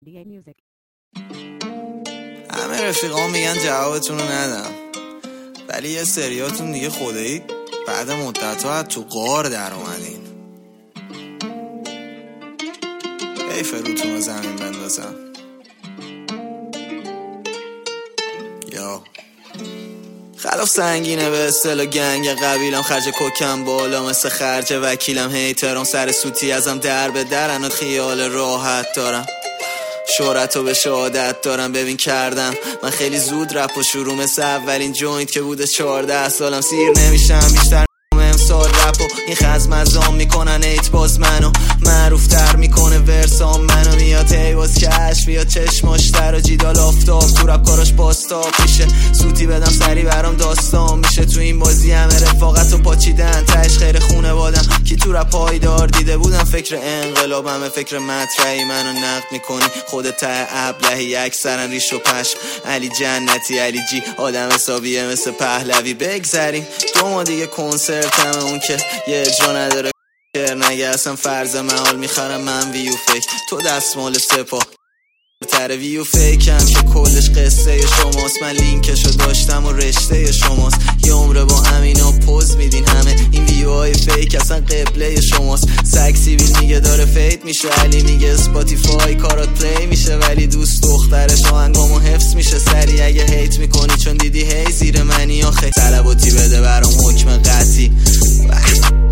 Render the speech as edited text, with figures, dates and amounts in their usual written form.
همه رفیقان میگن جوابتون رو ندم، ولی یه سریاتون دیگه خدایی بعد مدت‌ها تو غار در اومدین. حیف روتون رو زمین بندازم. یا خلاف سنگینه به اصطلاح گنگ قبیلم، خرج کوکم بالا مثل خرج وکیلم، هیترام سر سوتی ازم در به درن و خیال راحت دارم، شهرتو به شهادت دارم. ببین کردم من خیلی زود رپ و شروع مثل اولین جوینت که بوده 14 سالم، سیر نمیشم بیشتر امسال رپ و این خزم ازام میکنن ایت باز منو معروف تر میکنه ورسام منو، میاد هیواز کشف یا چشماشتر و جیدال آفتاب تو رپ کاراش باستاب میشه، سوتی بدم سری برام داستان میشه. تو این بازی همه رفاقت و پاچیدن تهش خیر خونه بادم، کی تو رپ پایدار دیده بودم فکر انقلاب، همه فکر مطرحی منو نقد میکنی خودت ته ابلهی، اکثرا ریش و پشم علی جنتی علی جی آدم حسابیه مثل پهلوی. بگذریم دو ما دیگه کنسرت همه اون که یه جا نداره نگه اصلا فرض محال میخرم من ویو فیک، تو دستمال سپاه تر ویو فیکم که کلش قصه شماست، من لینکشو داشتم و رشته شماست، یه عمره با همینا پوز میدین همه این ویوهای فیک اصلا قبله شماست. سگ سیبیل میگه داره فیت میشه، علی میگه اسپاتیفای کارات پلی میشه، ولی دوست دخترش آهنگامو حفظ میشه سری اگه هیت میکنی چون دیدی هی زیر منی آخه طلباتی بده برام حکم قطعی.